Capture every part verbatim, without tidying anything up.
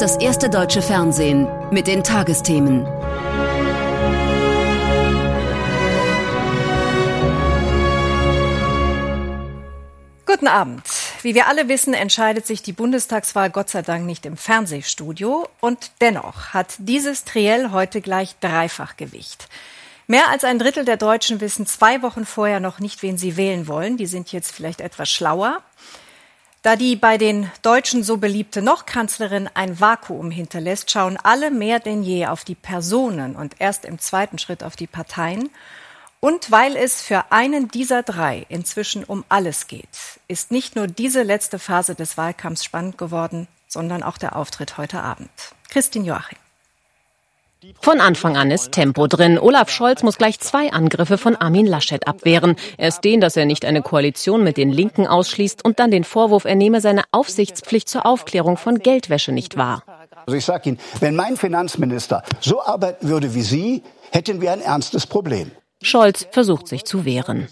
das erste deutsche Fernsehen mit den Tagesthemen. Guten Abend. Wie wir alle wissen, entscheidet sich die Bundestagswahl Gott sei Dank nicht im Fernsehstudio. Und dennoch hat dieses Triell heute gleich Dreifachgewicht. Mehr als ein Drittel der Deutschen wissen zwei Wochen vorher noch nicht, wen sie wählen wollen. Die sind jetzt vielleicht etwas schlauer. Da die bei den Deutschen so beliebte Noch-Kanzlerin ein Vakuum hinterlässt, schauen alle mehr denn je auf die Personen und erst im zweiten Schritt auf die Parteien. Und weil es für einen dieser drei inzwischen um alles geht, ist nicht nur diese letzte Phase des Wahlkampfs spannend geworden, sondern auch der Auftritt heute Abend. Christine Joachim. Von Anfang an ist Tempo drin. Olaf Scholz muss gleich zwei Angriffe von Armin Laschet abwehren. Erst den, dass er nicht eine Koalition mit den Linken ausschließt, und dann den Vorwurf, er nehme seine Aufsichtspflicht zur Aufklärung von Geldwäsche nicht wahr. Also ich sage Ihnen, wenn mein Finanzminister so arbeiten würde wie Sie, hätten wir ein ernstes Problem. Scholz versucht sich zu wehren.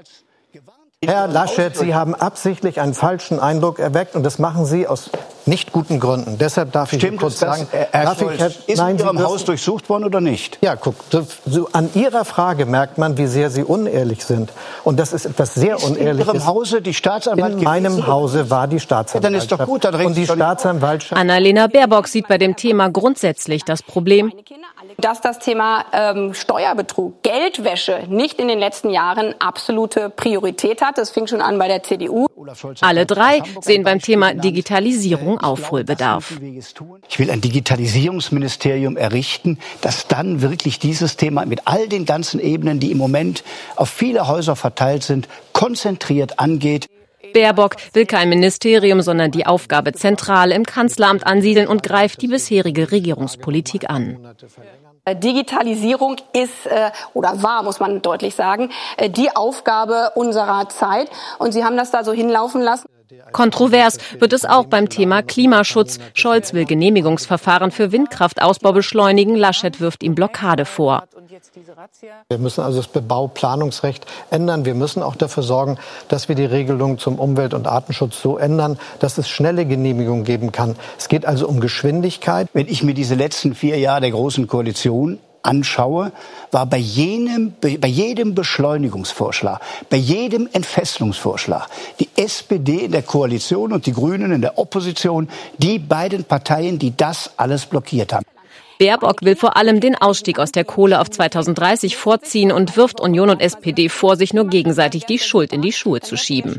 Herr Laschet, Sie haben absichtlich einen falschen Eindruck erweckt, und das machen Sie aus nicht guten Gründen. Deshalb darf ich Stimmt Ihnen kurz es, dass, sagen, Herr darf Scholz, ich, Herr, ist nein, in Ihrem Sie Haus dürfen, durchsucht worden oder nicht? Ja, guck, so an Ihrer Frage merkt man, wie sehr Sie unehrlich sind. Und das ist etwas sehr ist Unehrliches. In Ihrem Hause die Staatsanwaltschaft? In meinem Hause war die Staatsanwaltschaft. Ja, dann ist doch gut, dann und die Staatsanwaltschaft. Annalena Baerbock sieht bei dem Thema grundsätzlich das Problem, dass das Thema ähm, Steuerbetrug, Geldwäsche nicht in den letzten Jahren absolute Priorität hat. Das fing schon an bei der C D U. Alle drei sehen beim Thema Digitalisierung Aufholbedarf. Ich will ein Digitalisierungsministerium errichten, das dann wirklich dieses Thema mit all den ganzen Ebenen, die im Moment auf viele Häuser verteilt sind, konzentriert angeht. Baerbock will kein Ministerium, sondern die Aufgabe zentral im Kanzleramt ansiedeln und greift die bisherige Regierungspolitik an. Digitalisierung ist äh, oder war, muss man deutlich sagen, äh, die Aufgabe unserer Zeit. Und Sie haben das da so hinlaufen lassen. Kontrovers wird es auch beim Thema Klimaschutz. Scholz will Genehmigungsverfahren für Windkraftausbau beschleunigen. Laschet wirft ihm Blockade vor. Wir müssen also das Bauplanungsrecht ändern. Wir müssen auch dafür sorgen, dass wir die Regelung zum Umwelt- und Artenschutz so ändern, dass es schnelle Genehmigungen geben kann. Es geht also um Geschwindigkeit. Wenn ich mir diese letzten vier Jahre der Großen Koalition anschaue, war bei jedem, bei jedem Beschleunigungsvorschlag, bei jedem Entfesselungsvorschlag die S P D in der Koalition und die Grünen in der Opposition die beiden Parteien, die das alles blockiert haben. Baerbock will vor allem den Ausstieg aus der Kohle auf zweitausenddreißig vorziehen und wirft Union und S P D vor, sich nur gegenseitig die Schuld in die Schuhe zu schieben.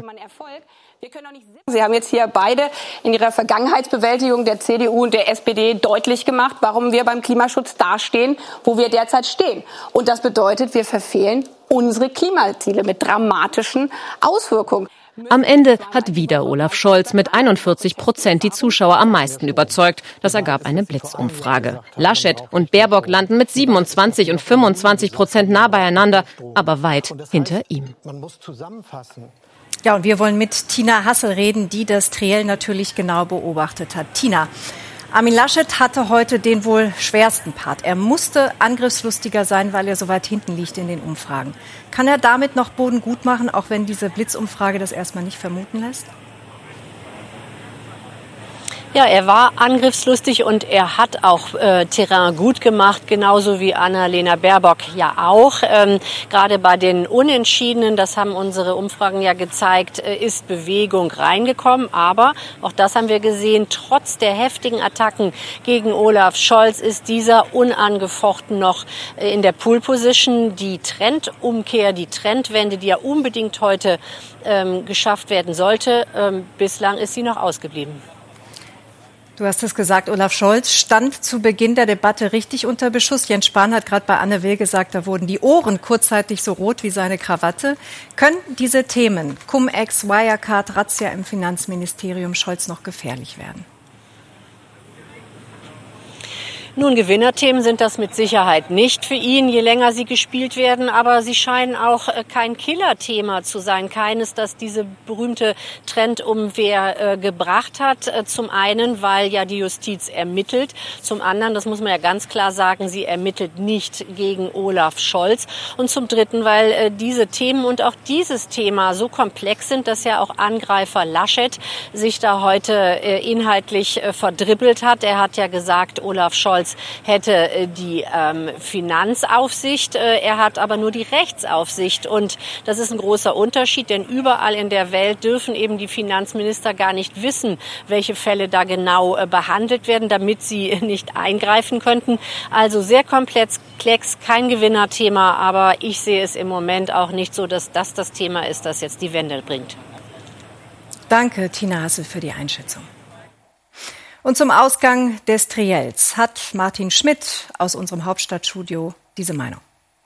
Sie haben jetzt hier beide in ihrer Vergangenheitsbewältigung der C D U und der S P D deutlich gemacht, warum wir beim Klimaschutz dastehen, wo wir derzeit stehen. Und das bedeutet, wir verfehlen unsere Klimaziele mit dramatischen Auswirkungen. Am Ende hat wieder Olaf Scholz mit einundvierzig Prozent die Zuschauer am meisten überzeugt. Das ergab eine Blitzumfrage. Laschet und Baerbock landen mit siebenundzwanzig und fünfundzwanzig Prozent nah beieinander, aber weit hinter ihm. Man muss zusammenfassen. Ja, und wir wollen mit Tina Hassel reden, die das Triell natürlich genau beobachtet hat. Tina, Armin Laschet hatte heute den wohl schwersten Part. Er musste angriffslustiger sein, weil er so weit hinten liegt in den Umfragen. Kann er damit noch Boden gut machen, auch wenn diese Blitzumfrage das erstmal nicht vermuten lässt? Ja, er war angriffslustig und er hat auch äh, Terrain gut gemacht, genauso wie Annalena Baerbock ja auch. Ähm, gerade bei den Unentschiedenen, das haben unsere Umfragen ja gezeigt, äh, ist Bewegung reingekommen. Aber, auch das haben wir gesehen, trotz der heftigen Attacken gegen Olaf Scholz ist dieser unangefochten noch äh, in der Pole-Position. Die Trendumkehr, die Trendwende, die ja unbedingt heute ähm, geschafft werden sollte, ähm, bislang ist sie noch ausgeblieben. Du hast es gesagt, Olaf Scholz stand zu Beginn der Debatte richtig unter Beschuss. Jens Spahn hat gerade bei Anne Will gesagt, da wurden die Ohren kurzzeitig so rot wie seine Krawatte. Können diese Themen, Cum-Ex, Wirecard, Razzia im Finanzministerium Scholz noch gefährlich werden? Nun, Gewinnerthemen sind das mit Sicherheit nicht für ihn, je länger sie gespielt werden. Aber sie scheinen auch kein Killerthema zu sein. Keines, das diese berühmte Trendumwehr äh, gebracht hat. Zum einen, weil ja die Justiz ermittelt. Zum anderen, das muss man ja ganz klar sagen, sie ermittelt nicht gegen Olaf Scholz. Und zum dritten, weil äh, diese Themen und auch dieses Thema so komplex sind, dass ja auch Angreifer Laschet sich da heute äh, inhaltlich äh, verdribbelt hat. Er hat ja gesagt, Olaf Scholz hätte äh, die ähm, Finanzaufsicht, äh, er hat aber nur die Rechtsaufsicht. Und das ist ein großer Unterschied, denn überall in der Welt dürfen eben die Finanzminister gar nicht wissen, welche Fälle da genau äh, behandelt werden, damit sie nicht eingreifen könnten. Also sehr komplex, kein Gewinnerthema, aber ich sehe es im Moment auch nicht so, dass das das Thema ist, das jetzt die Wende bringt. Danke, Tina Hassel, für die Einschätzung. Und zum Ausgang des Triels hat Martin Schmidt aus unserem Hauptstadtstudio diese Meinung.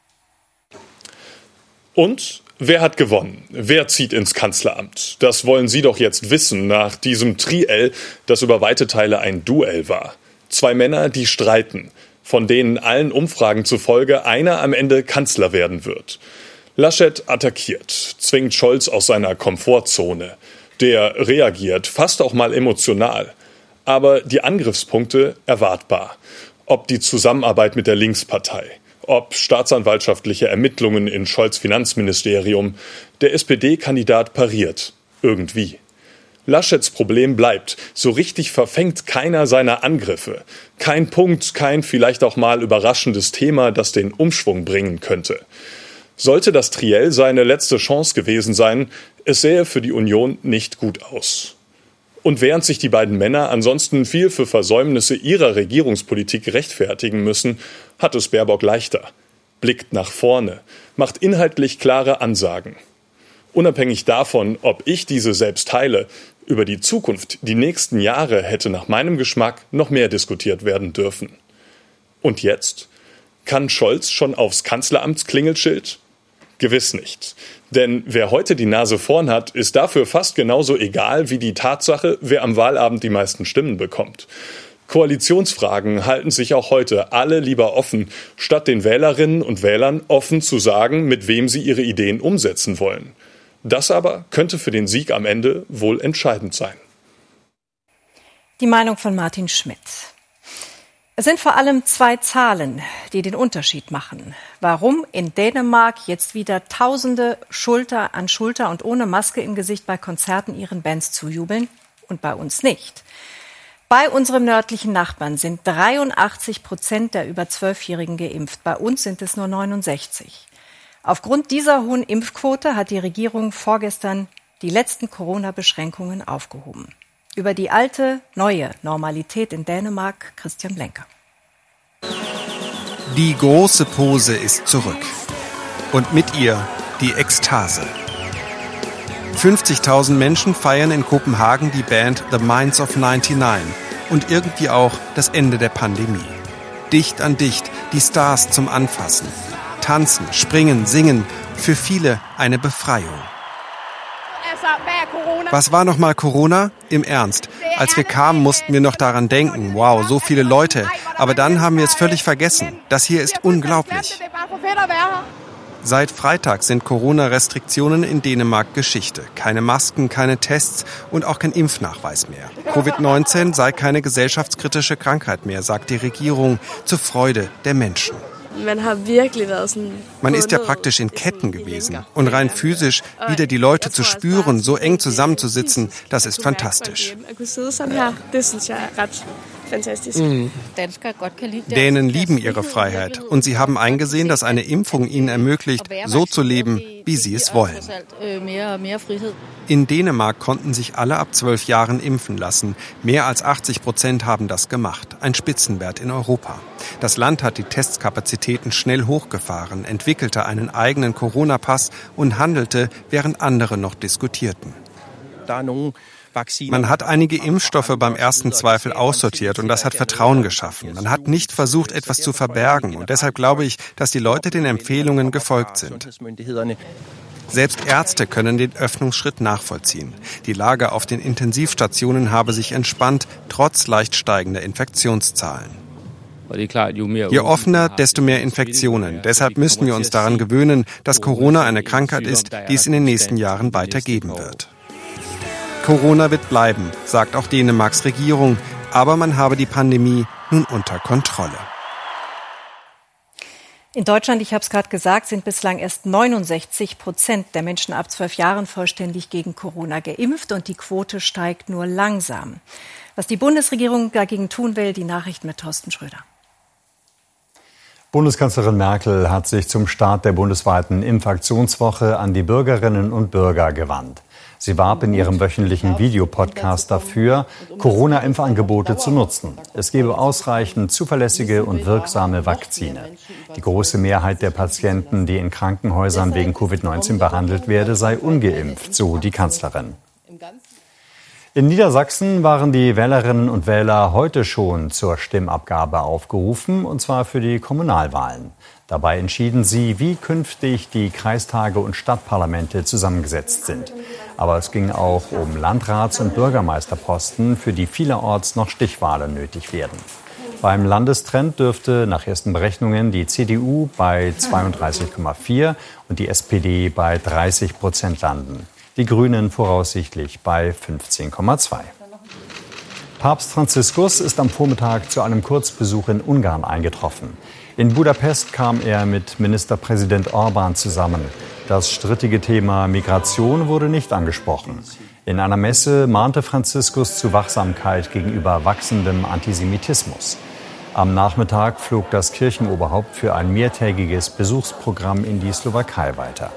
Und wer hat gewonnen? Wer zieht ins Kanzleramt? Das wollen Sie doch jetzt wissen nach diesem Triell, das über weite Teile ein Duell war. Zwei Männer, die streiten, von denen allen Umfragen zufolge einer am Ende Kanzler werden wird. Laschet attackiert, zwingt Scholz aus seiner Komfortzone. Der reagiert, fast auch mal emotional. Aber die Angriffspunkte erwartbar. Ob die Zusammenarbeit mit der Linkspartei, ob staatsanwaltschaftliche Ermittlungen in Scholz' Finanzministerium, der S P D-Kandidat pariert. Irgendwie. Laschets Problem bleibt, so richtig verfängt keiner seiner Angriffe. Kein Punkt, kein vielleicht auch mal überraschendes Thema, das den Umschwung bringen könnte. Sollte das Triell seine letzte Chance gewesen sein, es sähe für die Union nicht gut aus. Und während sich die beiden Männer ansonsten viel für Versäumnisse ihrer Regierungspolitik rechtfertigen müssen, hat es Baerbock leichter. Blickt nach vorne, macht inhaltlich klare Ansagen. Unabhängig davon, ob ich diese selbst teile, über die Zukunft, die nächsten Jahre hätte nach meinem Geschmack noch mehr diskutiert werden dürfen. Und jetzt? Kann Scholz schon aufs Kanzleramtsklingelschild? Gewiss nicht. Denn wer heute die Nase vorn hat, ist dafür fast genauso egal wie die Tatsache, wer am Wahlabend die meisten Stimmen bekommt. Koalitionsfragen halten sich auch heute alle lieber offen, statt den Wählerinnen und Wählern offen zu sagen, mit wem sie ihre Ideen umsetzen wollen. Das aber könnte für den Sieg am Ende wohl entscheidend sein. Die Meinung von Martin Schmidt. Es sind vor allem zwei Zahlen, die den Unterschied machen. Warum in Dänemark jetzt wieder Tausende Schulter an Schulter und ohne Maske im Gesicht bei Konzerten ihren Bands zujubeln und bei uns nicht. Bei unserem nördlichen Nachbarn sind dreiundachtzig Prozent der über Zwölfjährigen geimpft. Bei uns sind es nur neunundsechzig. Aufgrund dieser hohen Impfquote hat die Regierung vorgestern die letzten Corona-Beschränkungen aufgehoben. Über die alte, neue Normalität in Dänemark, Christian Blenker. Die große Pose ist zurück. Und mit ihr die Ekstase. fünfzigtausend Menschen feiern in Kopenhagen die Band The Minds of neunundneunzig und irgendwie auch das Ende der Pandemie. Dicht an dicht, die Stars zum Anfassen. Tanzen, springen, singen, für viele eine Befreiung. Was war nochmal Corona? Im Ernst. Als wir kamen, mussten wir noch daran denken. Wow, so viele Leute. Aber dann haben wir es völlig vergessen. Das hier ist unglaublich. Seit Freitag sind Corona-Restriktionen in Dänemark Geschichte. Keine Masken, keine Tests und auch kein Impfnachweis mehr. Covid neunzehn sei keine gesellschaftskritische Krankheit mehr, sagt die Regierung, zur Freude der Menschen. Man ist ja praktisch in Ketten gewesen. Und rein physisch wieder die Leute zu spüren, so eng zusammenzusitzen, das ist fantastisch. Mhm. Dänen lieben ihre Freiheit und sie haben eingesehen, dass eine Impfung ihnen ermöglicht, so zu leben, wie sie es wollen. In Dänemark konnten sich alle ab zwölf Jahren impfen lassen. Mehr als achtzig Prozent haben das gemacht. Ein Spitzenwert in Europa. Das Land hat die Testkapazitäten schnell hochgefahren, entwickelte einen eigenen Corona-Pass und handelte, während andere noch diskutierten. Man hat einige Impfstoffe beim ersten Zweifel aussortiert und das hat Vertrauen geschaffen. Man hat nicht versucht, etwas zu verbergen und deshalb glaube ich, dass die Leute den Empfehlungen gefolgt sind. Selbst Ärzte können den Öffnungsschritt nachvollziehen. Die Lage auf den Intensivstationen habe sich entspannt, trotz leicht steigender Infektionszahlen. Je offener, desto mehr Infektionen. Deshalb müssen wir uns daran gewöhnen, dass Corona eine Krankheit ist, die es in den nächsten Jahren weitergeben wird. Corona wird bleiben, sagt auch Dänemarks Regierung, aber man habe die Pandemie nun unter Kontrolle. In Deutschland, ich habe es gerade gesagt, sind bislang erst neunundsechzig Prozent der Menschen ab zwölf Jahren vollständig gegen Corona geimpft und die Quote steigt nur langsam. Was die Bundesregierung dagegen tun will, die Nachrichten mit Thorsten Schröder. Bundeskanzlerin Merkel hat sich zum Start der bundesweiten Impfaktionswoche an die Bürgerinnen und Bürger gewandt. Sie warb in ihrem wöchentlichen Videopodcast dafür, Corona-Impfangebote zu nutzen. Es gebe ausreichend zuverlässige und wirksame Vakzine. Die große Mehrheit der Patienten, die in Krankenhäusern wegen Covid neunzehn behandelt werde, sei ungeimpft, so die Kanzlerin. In Niedersachsen waren die Wählerinnen und Wähler heute schon zur Stimmabgabe aufgerufen, und zwar für die Kommunalwahlen. Dabei entschieden sie, wie künftig die Kreistage und Stadtparlamente zusammengesetzt sind. Aber es ging auch um Landrats- und Bürgermeisterposten, für die vielerorts noch Stichwahlen nötig werden. Beim Landestrend dürfte nach ersten Berechnungen die C D U bei zweiunddreißig Komma vier und die S P D bei dreißig Prozent landen. Die Grünen voraussichtlich bei fünfzehn Komma zwei. Papst Franziskus ist am Vormittag zu einem Kurzbesuch in Ungarn eingetroffen. In Budapest kam er mit Ministerpräsident Orbán zusammen. Das strittige Thema Migration wurde nicht angesprochen. In einer Messe mahnte Franziskus zu Wachsamkeit gegenüber wachsendem Antisemitismus. Am Nachmittag flog das Kirchenoberhaupt für ein mehrtägiges Besuchsprogramm in die Slowakei weiter.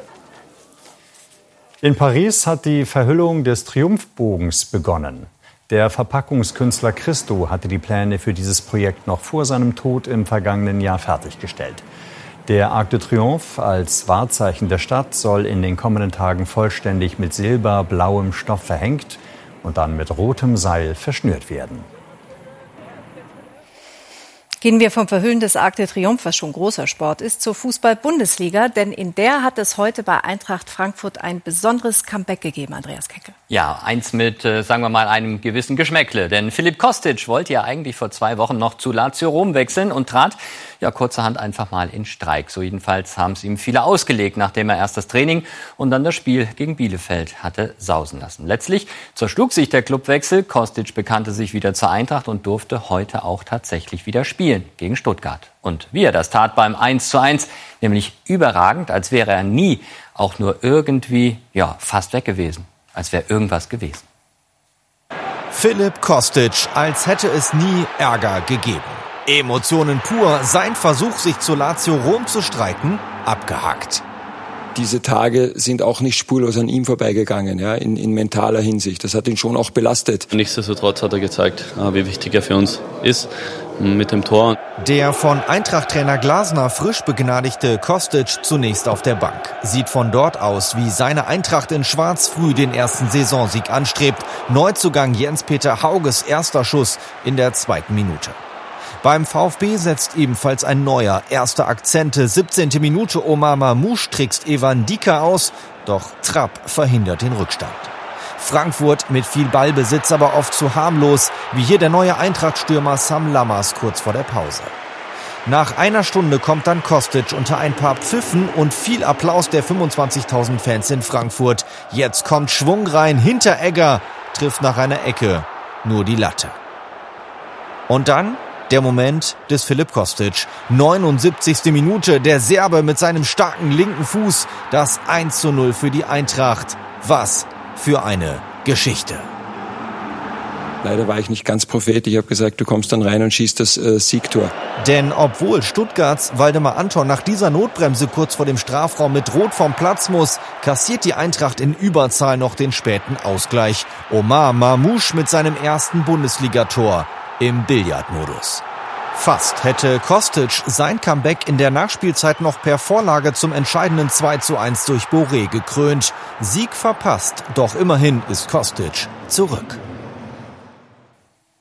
In Paris hat die Verhüllung des Triumphbogens begonnen. Der Verpackungskünstler Christo hatte die Pläne für dieses Projekt noch vor seinem Tod im vergangenen Jahr fertiggestellt. Der Arc de Triomphe als Wahrzeichen der Stadt soll in den kommenden Tagen vollständig mit silberblauem Stoff verhängt und dann mit rotem Seil verschnürt werden. Gehen wir vom Verhüllen des Arc de Triomphe, was schon großer Sport ist, zur Fußball-Bundesliga. Denn in der hat es heute bei Eintracht Frankfurt ein besonderes Comeback gegeben, Andreas Kecke. Ja, eins mit, äh, sagen wir mal, einem gewissen Geschmäckle. Denn Filip Kostic wollte ja eigentlich vor zwei Wochen noch zu Lazio Rom wechseln und trat ja kurzerhand einfach mal in Streik. So jedenfalls haben es ihm viele ausgelegt, nachdem er erst das Training und dann das Spiel gegen Bielefeld hatte sausen lassen. Letztlich zerschlug sich der Clubwechsel. Kostic bekannte sich wieder zur Eintracht und durfte heute auch tatsächlich wieder spielen gegen Stuttgart. Und wie er das tat beim eins zu eins, nämlich überragend, als wäre er nie auch nur irgendwie, ja, fast weg gewesen. Als wäre irgendwas gewesen. Filip Kostic, als hätte es nie Ärger gegeben. Emotionen pur, sein Versuch, sich zu Lazio Rom zu streiten, abgehakt. Diese Tage sind auch nicht spurlos an ihm vorbeigegangen, ja, in, in mentaler Hinsicht. Das hat ihn schon auch belastet. Nichtsdestotrotz hat er gezeigt, wie wichtig er für uns ist mit dem Tor. Der von Eintracht-Trainer Glasner frisch begnadigte Kostic zunächst auf der Bank. Sieht von dort aus, wie seine Eintracht in Schwarz früh den ersten Saisonsieg anstrebt. Neuzugang Jens-Peter Hauges erster Schuss in der zweiten Minute. Beim VfB setzt ebenfalls ein neuer, erster Akzente. siebzehnte Minute, Omar Mamouche trickst Evan Dika aus, doch Trapp verhindert den Rückstand. Frankfurt mit viel Ballbesitz, aber oft zu harmlos, wie hier der neue Eintracht-Stürmer Sam Lammers kurz vor der Pause. Nach einer Stunde kommt dann Kostic unter ein paar Pfiffen und viel Applaus der fünfundzwanzigtausend Fans in Frankfurt. Jetzt kommt Schwung rein, hinter Egger, trifft nach einer Ecke nur die Latte. Und dann der Moment des Filip Kostic. neunundsiebzigste Minute, der Serbe mit seinem starken linken Fuß. Das eins zu null für die Eintracht. Was für eine Geschichte. Leider war ich nicht ganz Prophet. Ich habe gesagt, du kommst dann rein und schießt das äh, Siegtor. Denn obwohl Stuttgarts Waldemar Anton nach dieser Notbremse kurz vor dem Strafraum mit Rot vom Platz muss, kassiert die Eintracht in Überzahl noch den späten Ausgleich. Omar Mamouche mit seinem ersten Bundesligator im Billardmodus. Fast hätte Kostic sein Comeback in der Nachspielzeit noch per Vorlage zum entscheidenden zwei zu eins durch Boré gekrönt. Sieg verpasst, doch immerhin ist Kostic zurück.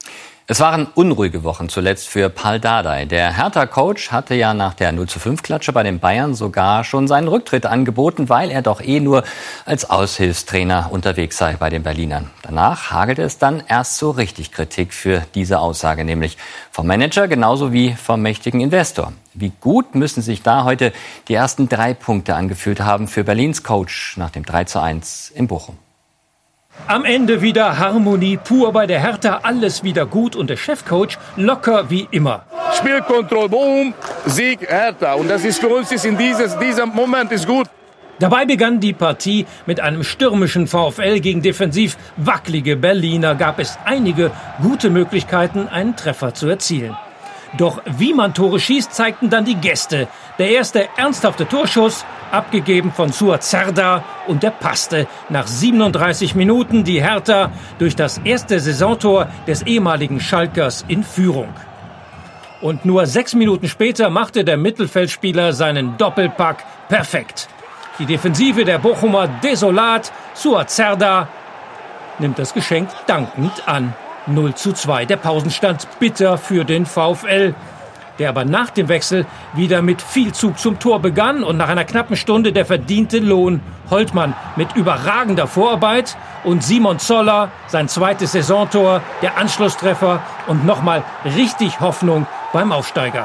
Es waren unruhige Wochen zuletzt für Pal Dardai. Der Hertha-Coach hatte ja nach der null zu fünf Klatsche bei den Bayern sogar schon seinen Rücktritt angeboten, weil er doch eh nur als Aushilfstrainer unterwegs sei bei den Berlinern. Danach hagelte es dann erst so richtig Kritik für diese Aussage, nämlich vom Manager genauso wie vom mächtigen Investor. Wie gut müssen sich da heute die ersten drei Punkte angefühlt haben für Berlins Coach nach dem drei zu eins in Bochum? Am Ende wieder Harmonie pur bei der Hertha, alles wieder gut und der Chefcoach locker wie immer. Spielkontrolle, boom, Sieg, Hertha. Und das ist für uns ist in dieses, dieser Moment ist gut. Dabei begann die Partie mit einem stürmischen VfL gegen defensiv wackelige Berliner. Gab es einige gute Möglichkeiten, einen Treffer zu erzielen. Doch wie man Tore schießt, zeigten dann die Gäste. Der erste ernsthafte Torschuss, abgegeben von Suat Serdar, und der passte. Nach siebenunddreißig Minuten die Hertha durch das erste Saisontor des ehemaligen Schalkers in Führung. Und nur sechs Minuten später machte der Mittelfeldspieler seinen Doppelpack perfekt. Die Defensive der Bochumer desolat. Suat Serdar nimmt das Geschenk dankend an. null zu zwei. Der Pausenstand bitter für den VfL, der aber nach dem Wechsel wieder mit viel Zug zum Tor begann und nach einer knappen Stunde der verdiente Lohn. Holtmann mit überragender Vorarbeit und Simon Zoller sein zweites Saisontor, der Anschlusstreffer und nochmal richtig Hoffnung beim Aufsteiger.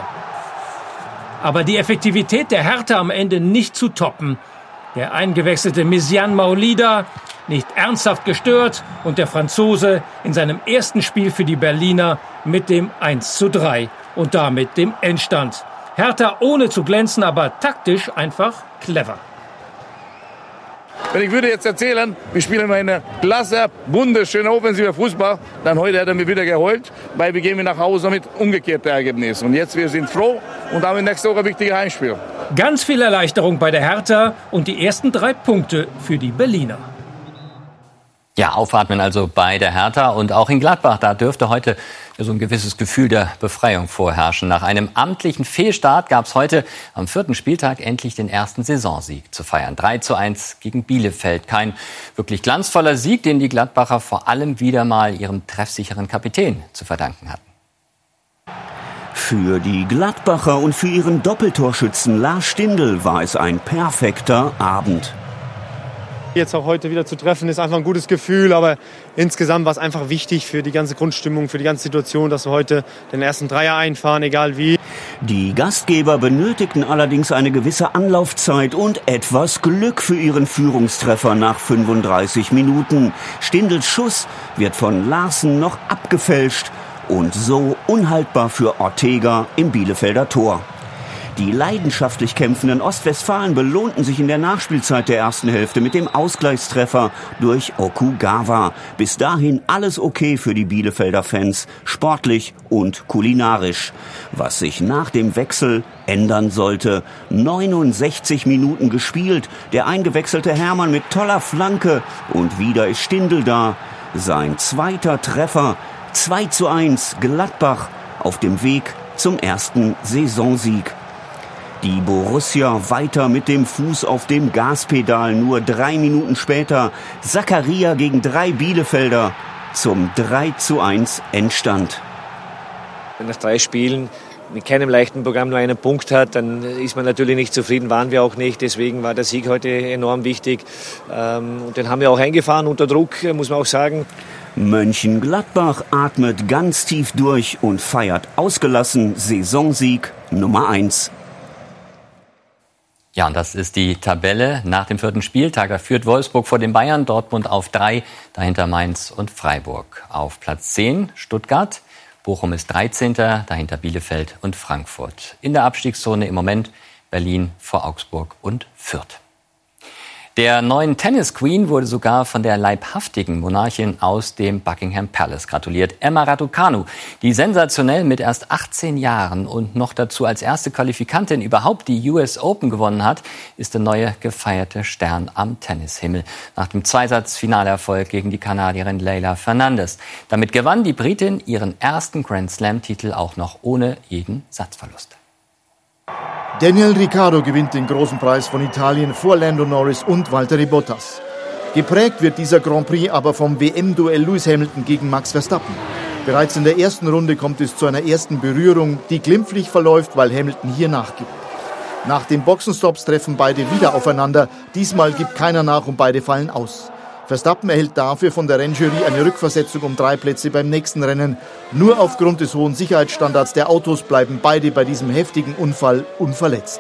Aber die Effektivität der Hertha am Ende nicht zu toppen. Der eingewechselte Misian Maolida nicht ernsthaft gestört und der Franzose in seinem ersten Spiel für die Berliner mit dem eins zu drei und damit dem Endstand. Hertha ohne zu glänzen, aber taktisch einfach clever. Wenn ich würde jetzt erzählen, wir spielen eine klasse, wunderschöne offensive Fußball, dann heute hat er mir wieder geholt, weil wir gehen nach Hause mit umgekehrten Ergebnissen. Und jetzt wir sind froh und haben nächste Woche ein wichtiges Heimspiel. Ganz viel Erleichterung bei der Hertha und die ersten drei Punkte für die Berliner. Ja, aufatmen also bei der Hertha und auch in Gladbach. Da dürfte heute so ein gewisses Gefühl der Befreiung vorherrschen. Nach einem amtlichen Fehlstart gab es heute am vierten Spieltag endlich den ersten Saisonsieg zu feiern. drei zu eins gegen Bielefeld. Kein wirklich glanzvoller Sieg, den die Gladbacher vor allem wieder mal ihrem treffsicheren Kapitän zu verdanken hatten. Für die Gladbacher und für ihren Doppeltorschützen Lars Stindl war es ein perfekter Abend. Jetzt auch heute wieder zu treffen, ist einfach ein gutes Gefühl, aber insgesamt war es einfach wichtig für die ganze Grundstimmung, für die ganze Situation, dass wir heute den ersten Dreier einfahren, egal wie. Die Gastgeber benötigten allerdings eine gewisse Anlaufzeit und etwas Glück für ihren Führungstreffer nach fünfunddreißig Minuten. Stindls Schuss wird von Larsen noch abgefälscht und so unhaltbar für Ortega im Bielefelder Tor. Die leidenschaftlich kämpfenden Ostwestfalen belohnten sich in der Nachspielzeit der ersten Hälfte mit dem Ausgleichstreffer durch Okugawa. Bis dahin alles okay für die Bielefelder Fans, sportlich und kulinarisch. Was sich nach dem Wechsel ändern sollte. neunundsechzig Minuten gespielt, der eingewechselte Hermann mit toller Flanke und wieder ist Stindl da. Sein zweiter Treffer, zwei zu eins, Gladbach auf dem Weg zum ersten Saisonsieg. Die Borussia weiter mit dem Fuß auf dem Gaspedal. Nur drei Minuten später Zakaria gegen drei Bielefelder zum drei zu eins Endstand. Wenn nach drei Spielen mit keinem leichten Programm nur einen Punkt hat, dann ist man natürlich nicht zufrieden, waren wir auch nicht. Deswegen war der Sieg heute enorm wichtig. Und den haben wir auch eingefahren unter Druck, muss man auch sagen. Mönchengladbach atmet ganz tief durch und feiert ausgelassen Saisonsieg Nummer eins. Ja, und das ist die Tabelle nach dem vierten Spieltag. Da führt Wolfsburg vor den Bayern, Dortmund auf drei, dahinter Mainz und Freiburg. Auf Platz zehn Stuttgart, Bochum ist dreizehnter, dahinter Bielefeld und Frankfurt. In der Abstiegszone im Moment Berlin vor Augsburg und Fürth. Der neuen Tennis Queen wurde sogar von der leibhaftigen Monarchin aus dem Buckingham Palace gratuliert, Emma Raducanu, die sensationell mit erst achtzehn Jahren und noch dazu als erste Qualifikantin überhaupt die U S Open gewonnen hat, ist der neue gefeierte Stern am Tennishimmel. Nach dem Zweisatz-Finalerfolg gegen die Kanadierin Leylah Fernandez. Damit gewann die Britin ihren ersten Grand Slam-Titel auch noch ohne jeden Satzverlust. Daniel Ricciardo gewinnt den großen Preis von Italien vor Lando Norris und Valtteri Bottas. Geprägt wird dieser Grand Prix aber vom W M-Duell Lewis Hamilton gegen Max Verstappen. Bereits in der ersten Runde kommt es zu einer ersten Berührung, die glimpflich verläuft, weil Hamilton hier nachgibt. Nach den Boxenstopps treffen beide wieder aufeinander. Diesmal gibt keiner nach und beide fallen aus. Verstappen erhält dafür von der Rennjury eine Rückversetzung um drei Plätze beim nächsten Rennen. Nur aufgrund des hohen Sicherheitsstandards der Autos bleiben beide bei diesem heftigen Unfall unverletzt.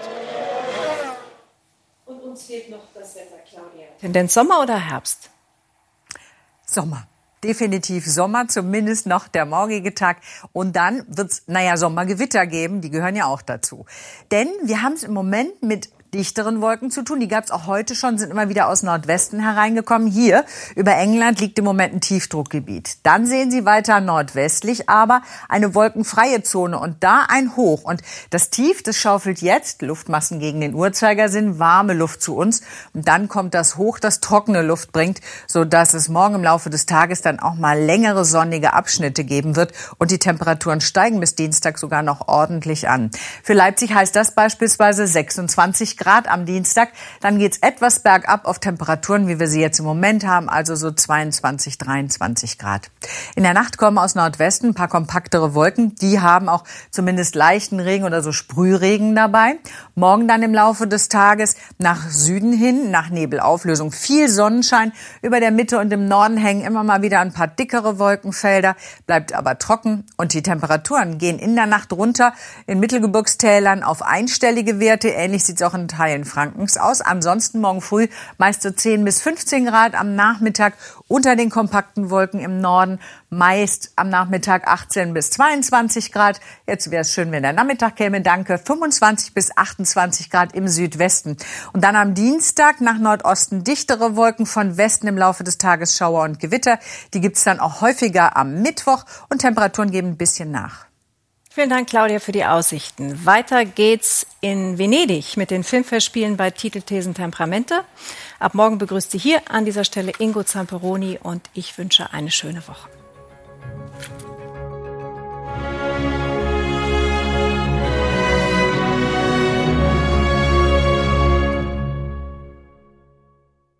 Und uns fehlt noch das Wetter, Claudia. Tendenz Sommer oder Herbst? Sommer. Definitiv Sommer, zumindest noch der morgige Tag. Und dann wird's, naja, Sommergewitter geben, die gehören ja auch dazu. Denn wir haben es im Moment mit dichteren Wolken zu tun. Die gab es auch heute schon, sind immer wieder aus Nordwesten hereingekommen. Hier über England liegt im Moment ein Tiefdruckgebiet. Dann sehen Sie weiter nordwestlich, aber eine wolkenfreie Zone und da ein Hoch. Und das Tief, das schaufelt jetzt Luftmassen gegen den Uhrzeigersinn, warme Luft zu uns. Und dann kommt das Hoch, das trockene Luft bringt, sodass es morgen im Laufe des Tages dann auch mal längere sonnige Abschnitte geben wird. Und die Temperaturen steigen bis Dienstag sogar noch ordentlich an. Für Leipzig heißt das beispielsweise sechsundzwanzig Grad am Dienstag. Dann geht's etwas bergab auf Temperaturen, wie wir sie jetzt im Moment haben, also so zweiundzwanzig, dreiundzwanzig Grad. In der Nacht kommen aus Nordwesten ein paar kompaktere Wolken. Die haben auch zumindest leichten Regen oder so Sprühregen dabei. Morgen dann im Laufe des Tages nach Süden hin, nach Nebelauflösung, viel Sonnenschein. Über der Mitte und im Norden hängen immer mal wieder ein paar dickere Wolkenfelder, bleibt aber trocken und die Temperaturen gehen in der Nacht runter. In Mittelgebirgstälern auf einstellige Werte. Ähnlich sieht es auch in Teilen Frankens aus. Ansonsten morgen früh meist so zehn bis fünfzehn Grad, am Nachmittag unter den kompakten Wolken im Norden meist am Nachmittag achtzehn bis zweiundzwanzig Grad. Jetzt wäre es schön, wenn der Nachmittag käme, danke, fünfundzwanzig bis achtundzwanzig Grad im Südwesten. Und dann am Dienstag nach Nordosten dichtere Wolken, von Westen im Laufe des Tages Schauer und Gewitter. Die gibt es dann auch häufiger am Mittwoch und Temperaturen geben ein bisschen nach. Vielen Dank, Claudia, für die Aussichten. Weiter geht's in Venedig mit den Filmfestspielen bei Titelthesen Temperamente. Ab morgen begrüßt Sie hier an dieser Stelle Ingo Zamperoni und ich wünsche eine schöne Woche.